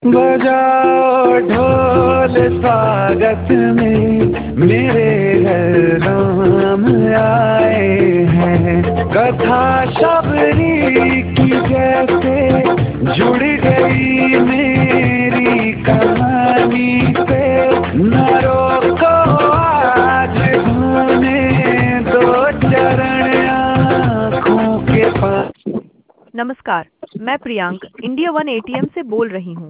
बजाओ ढोल स्वागत में, मेरे घर राम आए हैं। कथा शबरी की जैसे जुड़ गई मेरी कहानी पे, न रोको आज होने दो चरण आँखों के पास। नमस्कार, मैं प्रियांक इंडिया वन एटीएम से बोल रही हूँ।